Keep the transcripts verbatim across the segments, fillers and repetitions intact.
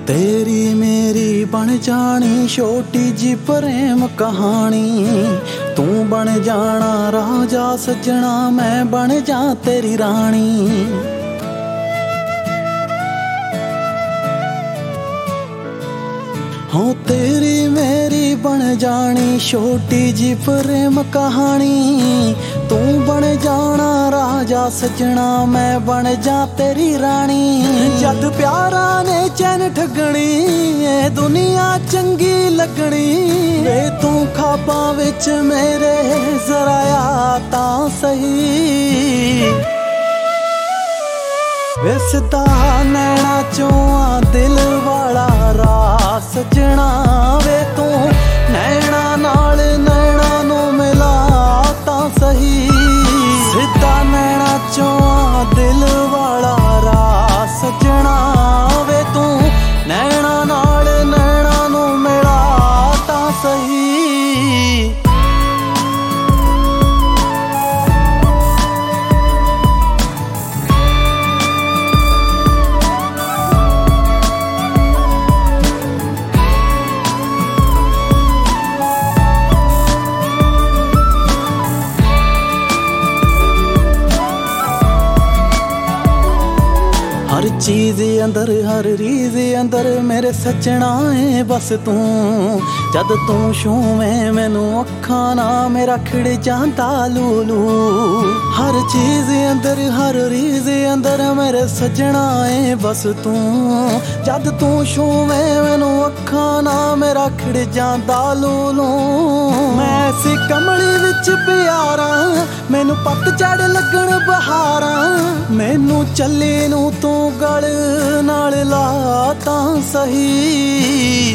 तेरी मेरी बन जानी छोटी जी प्रेम कहानी। तू बन जाना राजा सजना, मैं बन जा तेरी रानी। हो तेरी मेरी बन जानी छोटी जी प्रेम कहानी। तू बन जाना राजा सजना, मैं बन जा तेरी रानी। जद प्यारा ने चैन ठगनी, ए दुनिया चंगी लगनी। वे तू खाबां विच मेरे जरा आ तां सही। विसदा नैना चों आ दिल वाला राह सजना। वे तू नैना नाल नैना नू मिला तां सही। सिद्धा नैना चों आ दिल वाला राह सजना। वे तू नैना नाल नैना नू मिला तां सही। हर चीज़ अंदर हर रीज़ अंदर मेरे सजना है बस तू। जद तू छूवें मैनू अखां ना मेरा खिड़ जांदा लूलू। हर चीज़ अंदर हर रीज़ अंदर मेरे सजना है बस तू। जद तू छूवें मैनू अखां ना मेरा खिड़ जांदा लूलू। मैं ऐसी कमली विच प्यारा, मैनू पतझड़ लगन बहारा। मैनू चले नू तू गल नाल ला तां सही।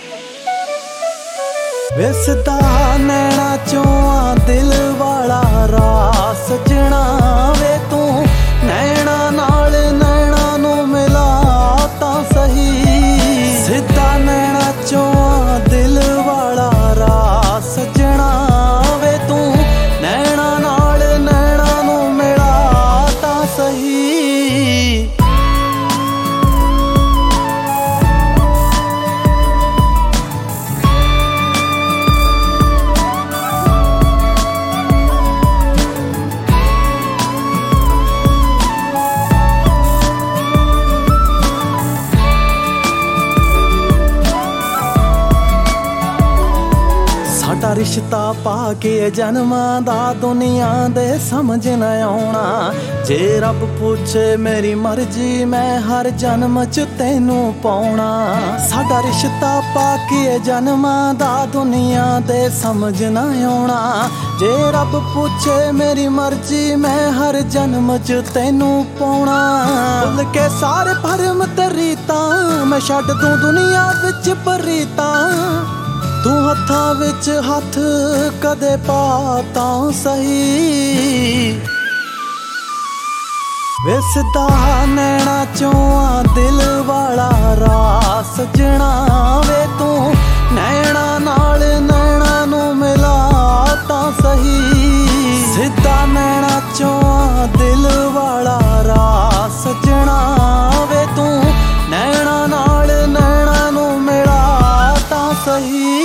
विसदा नैना चों आ दिल वाला राह सजना। वे तू नैना नाल नैना नू मिला तां सही। सिद्धा नैना चों आ दिल वाला राह सजना। वे तू नैना नाल नैना नू मिला तां सही। साडा रिश्ता पा के जन्मां दा दुनिया दे समझ न आउणा। जे रब पूछे मेरी मर्जी मैं हर जन्म च तैनू पाउणा। साडा रिश्ता पा के जन्मां दा दुनिया दे समझ न आउणा। जे रब पूछे मेरी मर्जी मैं हर जन्म च तैनू पाउणा। भुल के सारे भरम ते रीतां मैं छड्ड दूं दुनिया विच परीतां। तू हत्थां विच हत्थ कदे पा तां सही। विसदा नैना चों आ दिल वाला राह सजना। वे तू नैना नाल नैना नू मिला तां सही। सिद्धा नैना चों आ दिल वाला राह सजना। वे तू नैना नाल नैना नू मिला तां सही।